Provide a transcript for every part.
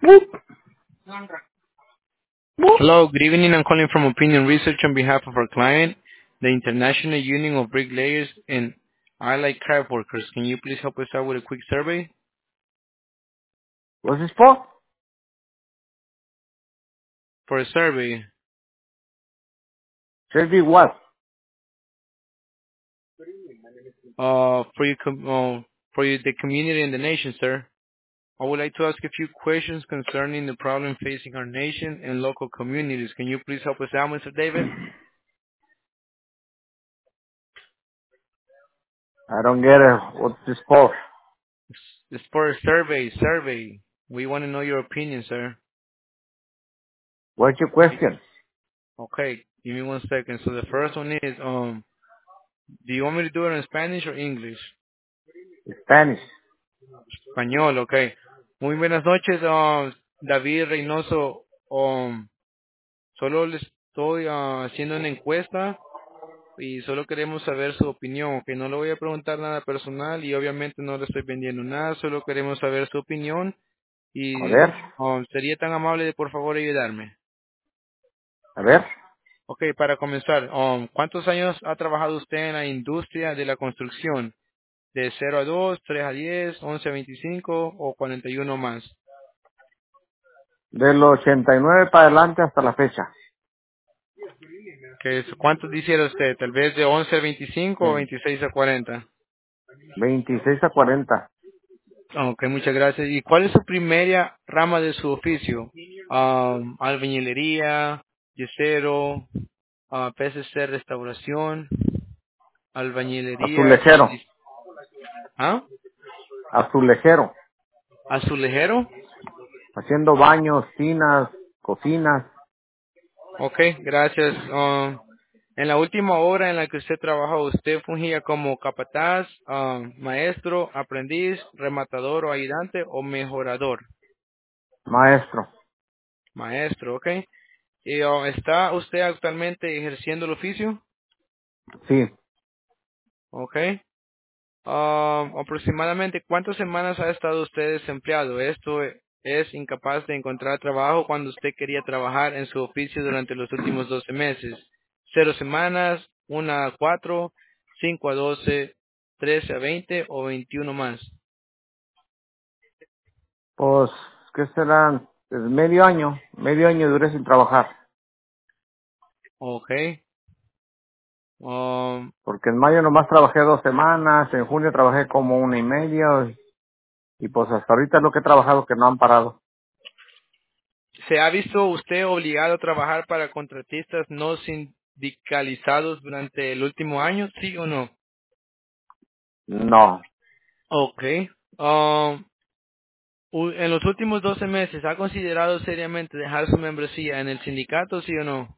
Hello, good evening. I'm calling from Opinion Research on behalf of our client, the International Union of Bricklayers and Allied Craft Workers. Can you please help us out with a quick survey? What's this for? For a survey, Survey what? the community and the nation, sir. I would like to ask a few questions concerning the problem facing our nation and local communities. Can you please help us out, Mr. David? I don't get it. What's this for? It's for a survey. We want to know your opinion, sir. What's your question? Okay, give me 1 second. So the first one is, do you want me to do it in Spanish or English? Spanish. Español, okay. Muy buenas noches, David Reynoso. Solo le estoy haciendo una encuesta y solo queremos saber su opinión, que no le voy a preguntar nada personal y obviamente no le estoy vendiendo nada, solo queremos saber su opinión A y ver, sería tan amable de por favor ayudarme. a ver. Ok, para comenzar, ¿cuántos años ha trabajado usted en la industria de la construcción? ¿De 0 a 2, 3 a 10, 11 a 25 o 41 más? Del 89 para adelante hasta la fecha. ¿Cuántos hiciera usted? ¿Tal vez de 11 a 25 o Mm, 26 a 40? 26 a 40. Ok, muchas gracias. ¿Y cuál es su primera rama de su oficio? Albañilería, yesero, PSC, restauración, albañilería, Azulejero. ¿ah? Azulejero. ¿Azulejero? Haciendo baños, tinas, cocinas. Ok, gracias. En la última hora en la que usted trabajó, ¿usted fungía como capataz, maestro, aprendiz, rematador o ayudante o mejorador? Maestro. Maestro, ok. ¿Y está usted actualmente ejerciendo el oficio? Sí. Ok. Aproximadamente, ¿cuántas semanas ha estado usted desempleado? Esto es incapaz de encontrar trabajo cuando usted quería trabajar en su oficio durante los últimos 12 meses. 0 semanas, 1 a 4, 5 a 12, 13 a 20 o 21 más. Pues, ¿qué serán? Pues medio año. Medio año duré sin trabajar. Ok. Um, Porque en mayo nomás trabajé 2 semanas. En junio trabajé como 1 y media. Y pues hasta ahorita es lo que he trabajado que no han parado. ¿Se ha visto usted obligado a trabajar para contratistas no sindicalizados durante el último año? ¿Sí o no? No. Ok. Um, En los últimos 12 meses, ¿ha considerado seriamente dejar su membresía en el sindicato, sí o no?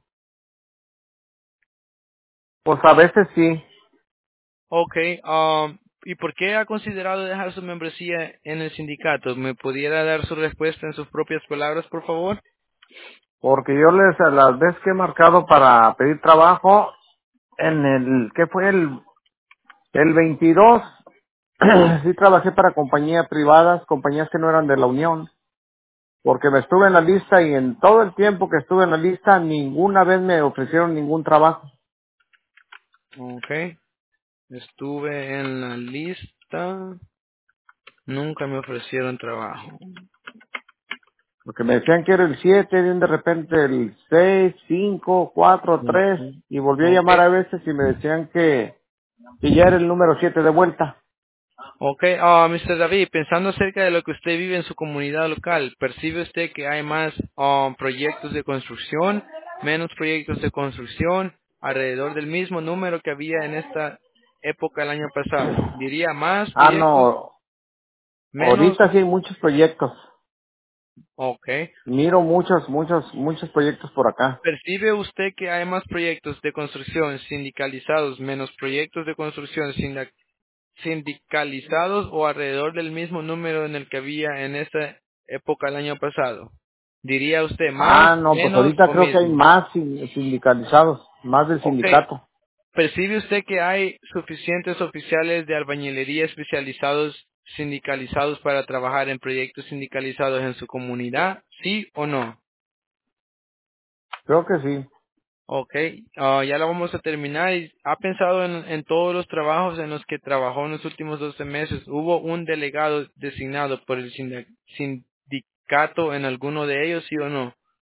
Pues a veces sí. Ok, ¿y por qué ha considerado dejar su membresía en el sindicato? ¿Me pudiera dar su respuesta en sus propias palabras, por favor? Porque yo a las veces que he marcado para pedir trabajo, en el, ¿qué fue? El 22, sí trabajé para compañías privadas, compañías que no eran de la Unión, porque me estuve en la lista y en todo el tiempo que estuve en la lista, ninguna vez me ofrecieron ningún trabajo. Ok, estuve en la lista, nunca me ofrecieron trabajo. Porque me decían que era el 7, de repente el 6, 5, 4, 3, Ok, y volví a ok. llamar a veces y me decían que ya era el número 7 de vuelta. Ok, Mr. David, pensando acerca de lo que usted vive en su comunidad local, ¿percibe usted que hay más proyectos de construcción, menos proyectos de construcción, alrededor del mismo número que había en esta época el año pasado? ¿Diría más Ah, proyectos, no, menos? ahorita sí hay muchos proyectos. Ok. Miro muchos proyectos por acá. ¿Percibe usted que hay más proyectos de construcción sindicalizados, menos proyectos de construcción sindicalizados o alrededor del mismo número en el que había en esta época el año pasado? ¿Diría usted más, Ah, no, pues menos ahorita o creo que hay mismo? más sindicalizados, más del Ok. sindicato. ¿Percibe usted que hay suficientes oficiales de albañilería especializados sindicalizados para trabajar en proyectos sindicalizados en su comunidad? ¿Sí o no? Creo que sí. Ok, ya la vamos a terminar. ¿Ha pensado en todos los trabajos en los que trabajó en los últimos 12 meses? ¿Hubo un delegado designado por el sindicato en alguno de ellos, sí o no?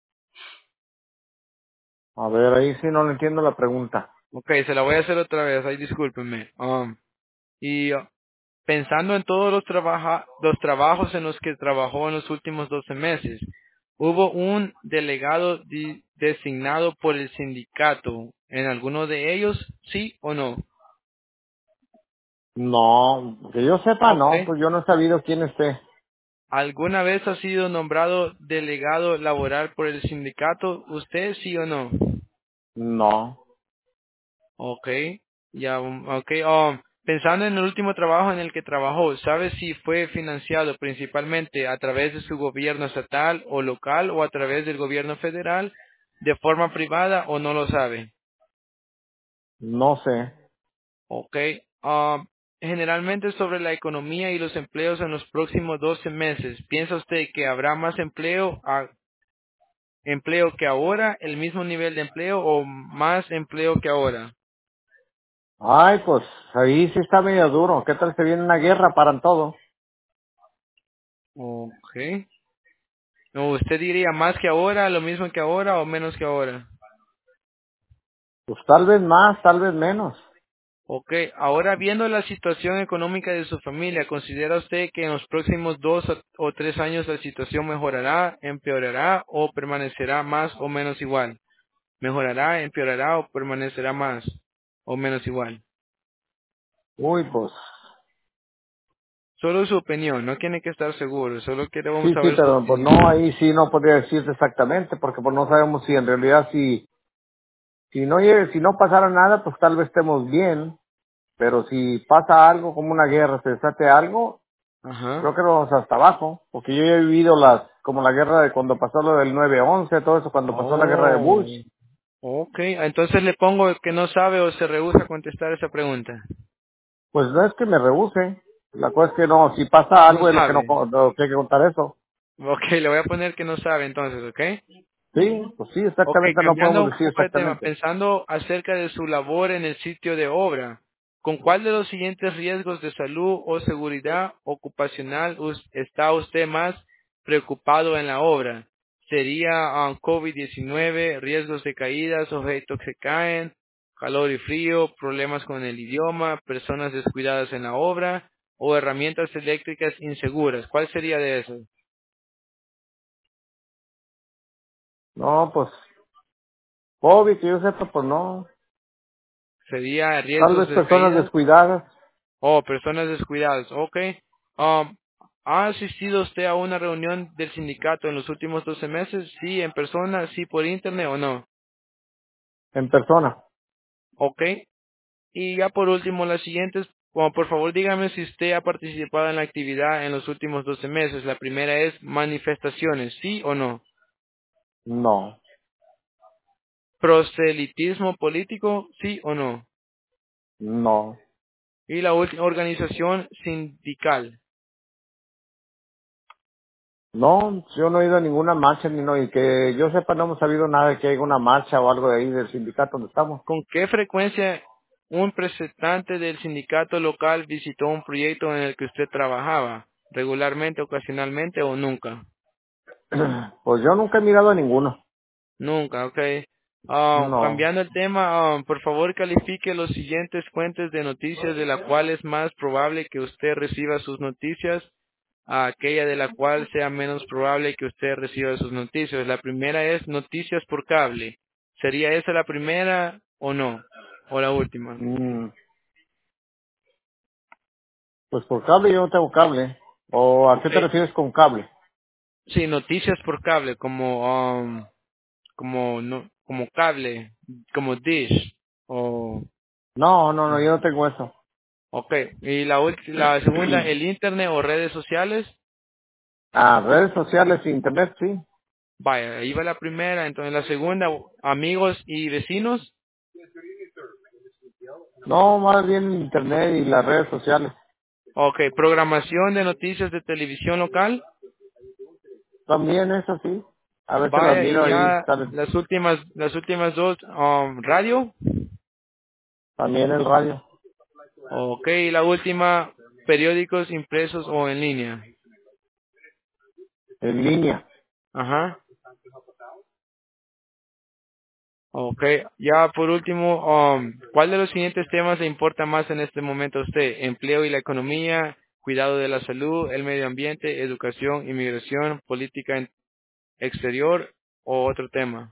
A ver, ahí sí no le entiendo la pregunta. Ok, se la voy a hacer otra vez, ahí discúlpenme. Y pensando en todos los trabajos en los que trabajó en los últimos 12 meses, ¿hubo un delegado designado por el sindicato en alguno de ellos, sí o no? No, que yo sepa, Ok. no, pues yo no he sabido quién esté. ¿Alguna vez ha sido nombrado delegado laboral por el sindicato? ¿Usted sí o no? No, Ok. Ya, ok. Pensando en el último trabajo en el que trabajó, ¿sabe si fue financiado principalmente a través de su gobierno estatal o local o a través del gobierno federal de forma privada o no lo sabe? no sé. Ok. Generalmente sobre la economía y los empleos en los próximos 12 meses, ¿piensa usted que habrá más empleo que ahora, el mismo nivel de empleo o más empleo que ahora? Ay, pues ahí sí está medio duro. ¿Qué tal se viene una guerra? Paran todo. Ok. ¿O usted diría más que ahora, lo mismo que ahora o menos que ahora? Pues tal vez más, tal vez menos. Ok. Ahora viendo la situación económica de su familia, ¿considera usted que en los próximos 2 o 3 años la situación mejorará, empeorará o permanecerá más o menos igual? ¿Mejorará, empeorará o permanecerá más o menos igual? Uy, pues Solo su opinión, no tiene que estar seguro, solo queremos sí, sí, saber su pero pues no, opinión. ahí sí no podría decirte exactamente, porque pues no sabemos si en realidad si no pasara nada, pues tal vez estemos bien, pero si pasa algo como una guerra, se desate algo, Ajá. creo que vamos hasta abajo, porque yo ya he vivido como la guerra de cuando pasó lo del 9/11, todo eso, cuando pasó la guerra de Bush. Oh, ok. Entonces le pongo que no sabe o se rehúsa a contestar esa pregunta. Pues no es que me rehúse, la cosa es que no, si pasa No algo es lo que sabe. lo que hay que contar eso. Ok, le voy a poner que no sabe entonces, ¿ok? Sí, pues sí, Ok, exactamente, no cambiando podemos un decir poco de tema, exactamente. pensando acerca de su labor en el sitio de obra, ¿con cuál de los siguientes riesgos de salud o seguridad ocupacional está usted más preocupado en la obra? ¿Sería COVID-19, riesgos de caídas, objetos que caen, calor y frío, problemas con el idioma, personas descuidadas en la obra o herramientas eléctricas inseguras? ¿Cuál sería de esos? No, pues, COVID, que yo sepa, pues no. ¿Sería Tal riesgos vez de personas caídas? descuidadas. Oh, personas descuidadas. Ok. ¿Ha asistido usted a una reunión del sindicato en los últimos 12 meses? Sí, en persona, sí, por internet o no. En persona. Ok. Y ya por último, las siguientes. Bueno, por favor, dígame si usted ha participado en la actividad en los últimos 12 meses. La primera es manifestaciones, sí o no. No, Proselitismo político, sí o no. no, Y la última, organización sindical. no, yo no he ido a ninguna marcha ni no, y que yo sepa no hemos sabido nada de que haya una marcha o algo de ahí del sindicato donde estamos. ¿Con qué frecuencia un representante del sindicato local visitó un proyecto en el que usted trabajaba? ¿Regularmente, ocasionalmente o nunca? Pues yo nunca he mirado a ninguno. Nunca, ok. No. Cambiando el tema, por favor califique los siguientes fuentes de noticias de la cual es más probable que usted reciba sus noticias a aquella de la cual sea menos probable que usted reciba sus noticias. La primera es noticias por cable. ¿Sería esa la primera o no? ¿O la última? Mm, pues por cable yo no tengo cable. ¿O a qué Ok. te refieres con cable? Sí, noticias por cable, como cable, como dish, o, No, no, no, yo no tengo eso. okay. Y la segunda, el internet o redes sociales. Ah, redes sociales, internet, sí. Vaya, ahí va la primera, entonces la segunda, amigos y vecinos. No, más bien internet y las redes sociales. Ok, programación de noticias de televisión local. También es así. A veces las Vaya, miro y ahí, ya salen. las últimas dos, radio. También el radio, Ok, y la última, periódicos impresos o en línea. en línea. Ajá. Ok, ya por último, ¿cuál de los siguientes temas le importa más en este momento a usted? Empleo y la economía, cuidado de la salud, el medio ambiente, educación, inmigración, política exterior o otro tema.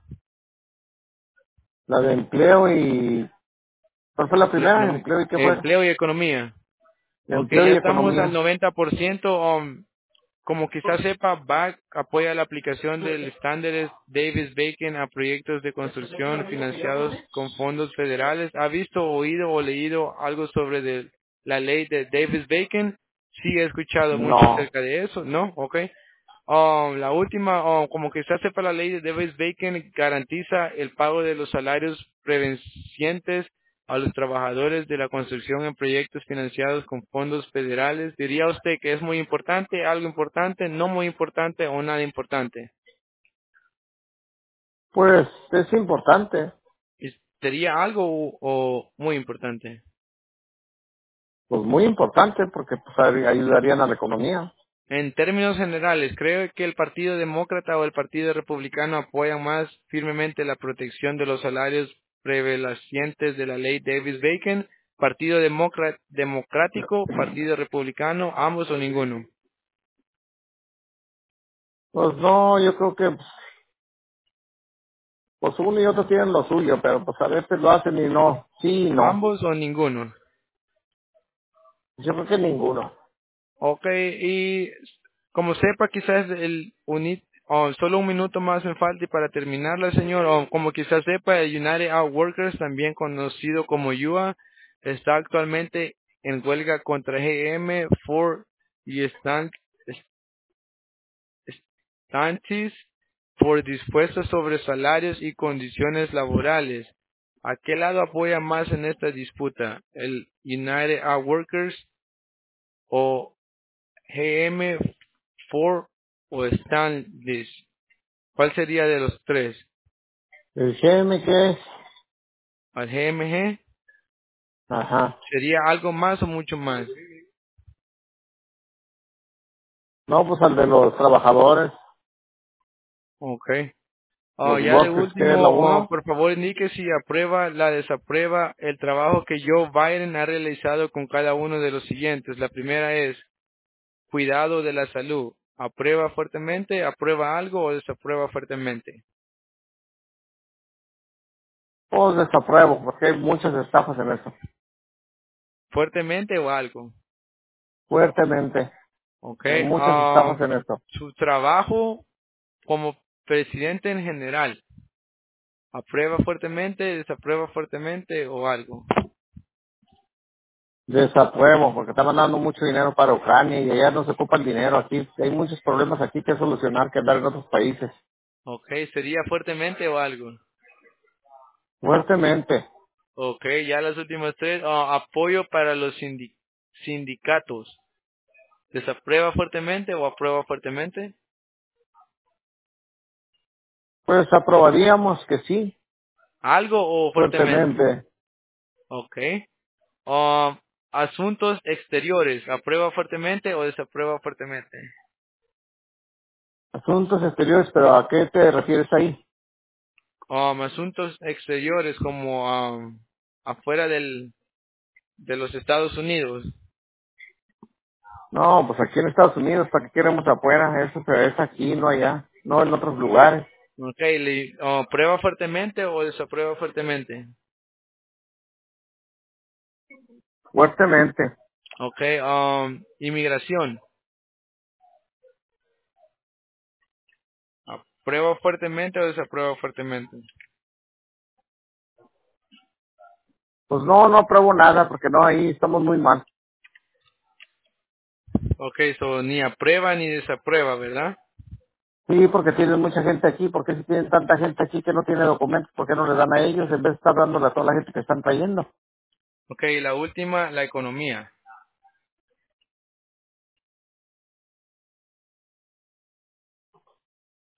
La de empleo y... ¿Cuál fue la primera? ¿Empleo y qué fue? Empleo y economía. Ok, Empleo ya y estamos al economía. 90%. Como quizás sepa, BAC apoya la aplicación del estándar Davis-Bacon a proyectos de construcción financiados con fondos federales. ¿Ha visto, oído o leído algo sobre la ley de Davis-Bacon? Sí, he escuchado mucho No. acerca de eso, ¿no? Ok. La última, como quizás sepa, la ley de Davis-Bacon garantiza el pago de los salarios prevencientes a los trabajadores de la construcción en proyectos financiados con fondos federales. ¿Diría usted que es muy importante, algo importante, no muy importante o nada importante? Pues es importante. ¿Sería algo o muy importante? Pues muy importante porque pues ayudarían a la economía. En términos generales, ¿cree que el Partido Demócrata o el Partido Republicano apoyan más firmemente la protección de los salarios prevalecientes de la ley Davis-Bacon? ¿Partido Democrático, Partido Republicano, ambos o ninguno? Pues no, yo creo que pues uno y otro tienen lo suyo, pero pues a veces lo hacen y no. Sí y no. ¿Ambos o ninguno? Yo creo que ninguno. Ok, y como sepa, quizás solo un minuto más me falta y para terminarla, señor. Como quizás sepa, el United Out Workers, también conocido como UA, está actualmente en huelga contra GM, Ford y Stantis por dispuestos sobre salarios y condiciones laborales. ¿A qué lado apoya más en esta disputa? ¿El United Out Workers o GM, Ford o Stanley? ¿Cuál sería de los tres? ¿El GM qué es? ¿Al GMG? Ajá. ¿Sería algo más o mucho más? No, pues al de los trabajadores, Ok. los Ya de workers, ¿qué es la último, uno? por favor indique si aprueba, la desaprueba el trabajo que Joe Biden ha realizado con cada uno de los siguientes. La primera es cuidado de la salud. ¿Aprueba fuertemente, aprueba algo o desaprueba fuertemente? Pues desapruebo, porque hay muchas estafas en eso. ¿Fuertemente o algo? Fuertemente. Ok. Hay muchas estafas en eso. Su trabajo como presidente en general. ¿Aprueba fuertemente, desaprueba fuertemente o algo? Desapruebo, porque están mandando mucho dinero para Ucrania y allá no se ocupa el dinero aquí. Hay muchos problemas aquí que solucionar que andar en otros países. Ok, ¿sería fuertemente o algo? Fuertemente. Ok, ya las últimas tres. Apoyo para los sindicatos. ¿Desaprueba fuertemente o aprueba fuertemente? Pues aprobaríamos que sí, ¿Algo o fuertemente? fuertemente. Ok. Asuntos exteriores. ¿Aprueba fuertemente o desaprueba fuertemente? Asuntos exteriores, pero ¿a qué te refieres ahí? Asuntos exteriores como afuera de los Estados Unidos. No, pues aquí en Estados Unidos, ¿para qué queremos afuera? Eso se es aquí, no allá, no en otros lugares. Ok, ¿aprueba fuertemente o desaprueba fuertemente? Fuertemente. Ok, inmigración. ¿Aprueba fuertemente o desaprueba fuertemente? Pues no, no apruebo nada, porque no, ahí estamos muy mal. Ok, ni aprueba ni desaprueba, ¿verdad? Sí, porque tienen mucha gente aquí, porque si tienen tanta gente aquí que no tiene documentos, ¿por qué no le dan a ellos en vez de estar dándole a toda la gente que están trayendo? Ok, la última, la economía.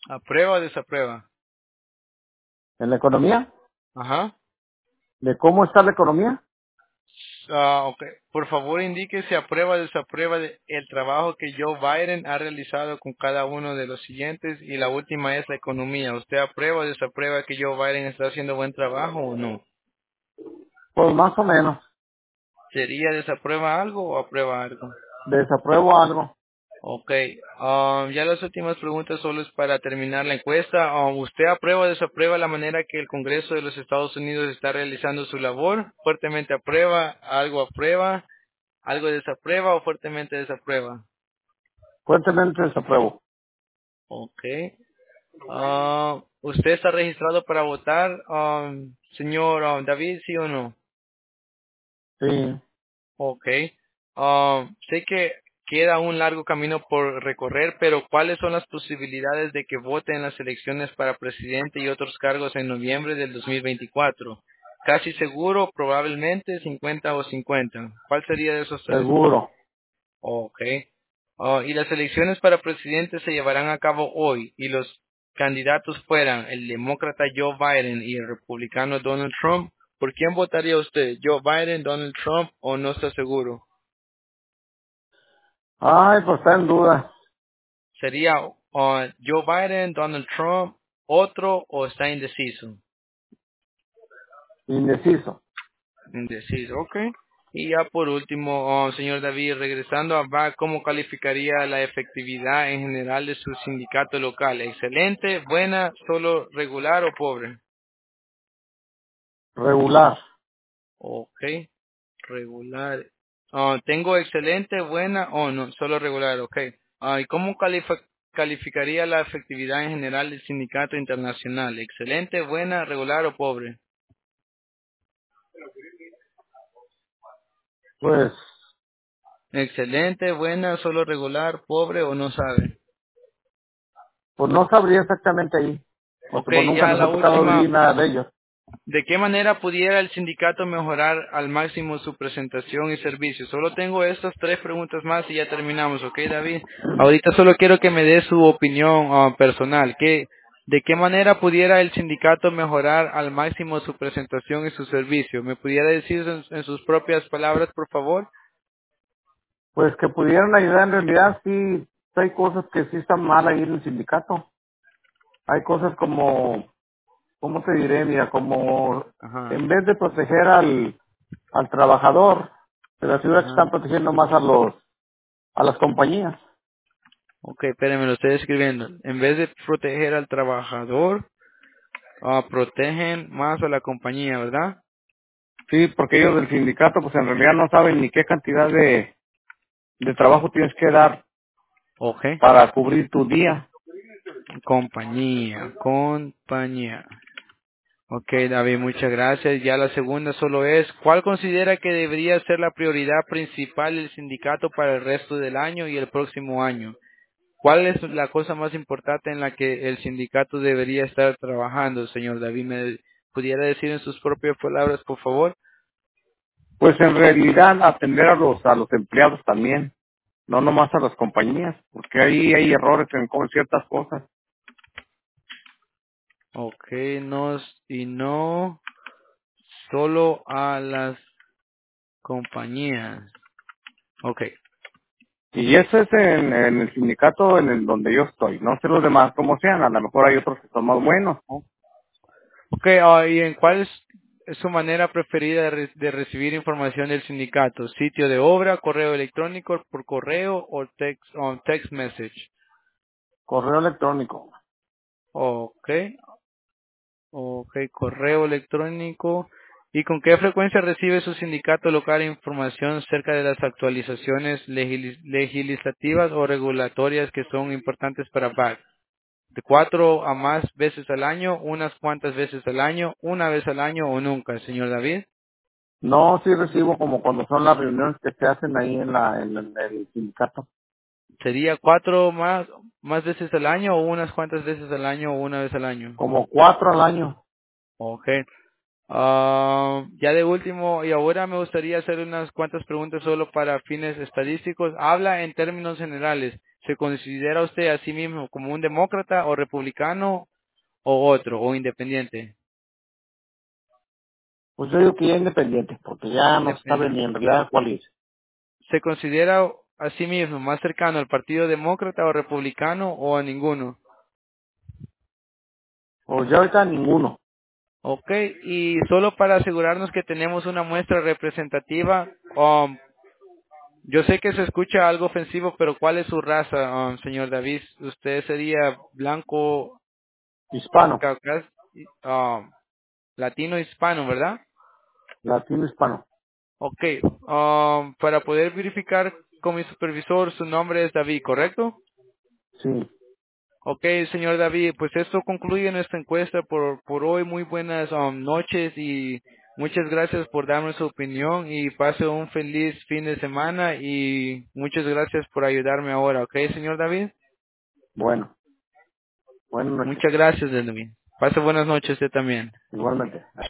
¿Aprueba o desaprueba? ¿En la economía? Ajá. ¿De cómo está la economía? Ok. Por favor, indique si aprueba o desaprueba el trabajo que Joe Biden ha realizado con cada uno de los siguientes. Y la última es la economía. ¿Usted aprueba o desaprueba que Joe Biden está haciendo buen trabajo o no? Pues más o menos. ¿Sería desaprueba algo o aprueba algo? Desapruebo algo. Ok. Ya las últimas preguntas solo es para terminar la encuesta. ¿Usted aprueba o desaprueba la manera que el Congreso de los Estados Unidos está realizando su labor? ¿Fuertemente aprueba, algo desaprueba o fuertemente desaprueba? Fuertemente desapruebo. Ok. ¿Usted está registrado para votar, señor David, sí o no? Sí. Ok. Sé que queda un largo camino por recorrer, pero ¿cuáles son las posibilidades de que vote en las elecciones para presidente y otros cargos en noviembre del 2024? Casi seguro, probablemente 50 o 50. ¿Cuál sería de esos tres? Seguro. Ok. Y las elecciones para presidente se llevarán a cabo hoy y los candidatos fueran el demócrata Joe Biden y el republicano Donald Trump. ¿Por quién votaría usted? ¿Joe Biden, Donald Trump o no está seguro? Ay, pues está en duda. ¿Sería Joe Biden, Donald Trump, otro o está indeciso? Indeciso. Indeciso, ok. Y ya por último, señor David, regresando a BAC, ¿cómo calificaría la efectividad en general de su sindicato local? ¿Excelente, buena, solo regular o pobre? Regular. Ok, regular. Tengo excelente, buena o no, solo regular, ok. ¿Y cómo calificaría la efectividad en general del sindicato internacional? ¿Excelente, buena, regular o pobre? Pues, Excelente, buena, solo regular, pobre o no sabe. pues no sabría exactamente ahí. Porque Ok, pues nunca ya nos la ha tocado última. vivir nada de ellos. ¿De qué manera pudiera el sindicato mejorar al máximo su presentación y servicio? Solo tengo estas tres preguntas más y ya terminamos, ¿ok, David? Ahorita solo quiero que me dé su opinión personal. ¿De qué manera pudiera el sindicato mejorar al máximo su presentación y su servicio? ¿Me pudiera decir en sus propias palabras, por favor? Pues que pudieran ayudar en realidad, sí, hay cosas que sí están mal ahí en el sindicato. Hay cosas como, ¿cómo te diré? Mira, como Ajá, en vez de proteger al trabajador, de la ciudad que ajá. están protegiendo más a las compañías. Ok, espérenme, lo estoy escribiendo. En vez de proteger al trabajador, protegen más a la compañía, ¿verdad? Sí, porque ellos del sindicato pues en realidad no saben ni qué cantidad de trabajo tienes que dar Ok. para cubrir tu día. Compañía. Ok, David, muchas gracias. Ya la segunda solo es, ¿cuál considera que debería ser la prioridad principal del sindicato para el resto del año y el próximo año? ¿Cuál es la cosa más importante en la que el sindicato debería estar trabajando, señor David? ¿Me pudiera decir en sus propias palabras, por favor? Pues en realidad atender a los empleados también, no nomás a las compañías, porque ahí hay errores con ciertas cosas. Ok, no solo a las compañías. Ok. Y eso es en el sindicato en el donde yo estoy. No sé los demás cómo sean, a lo mejor hay otros que son más buenos. Ok, ¿y en cuál es su manera preferida de recibir información del sindicato? ¿Sitio de obra, correo electrónico, por correo o text message? Correo electrónico. Ok, ok, correo electrónico. ¿Y con qué frecuencia recibe su sindicato local información acerca de las actualizaciones legislativas o regulatorias que son importantes para BAC? ¿De 4 a más veces al año, unas cuantas veces al año, una vez al año o nunca, señor David? No, sí recibo como cuando son las reuniones que se hacen ahí en el sindicato. ¿Sería 4 más veces al año o unas cuantas veces al año o una vez al año? Como 4 al año. Ok. Ya de último, y ahora me gustaría hacer unas cuantas preguntas solo para fines estadísticos. Habla en términos generales. ¿Se considera usted a sí mismo como un demócrata o republicano o otro, o independiente? Pues yo digo que ya independiente, porque ya no sabe ni Independiente. en realidad cuál es. ¿Se considera a sí mismo más cercano al Partido Demócrata o Republicano o a ninguno? Pues ya ahorita ninguno. Ok, y solo para asegurarnos que tenemos una muestra representativa, yo sé que se escucha algo ofensivo, pero ¿cuál es su raza, señor David? Usted sería blanco, Hispano, um, latino, hispano, ¿verdad? latino hispano. Ok, para poder verificar con mi supervisor, su nombre es David, ¿correcto? Sí, Ok, señor David, pues esto concluye nuestra encuesta por hoy. Muy buenas noches y muchas gracias por darme su opinión y pase un feliz fin de semana y muchas gracias por ayudarme ahora, ok, señor David. bueno, buenas noches. Muchas gracias, David. Pase buenas noches usted también. Igualmente.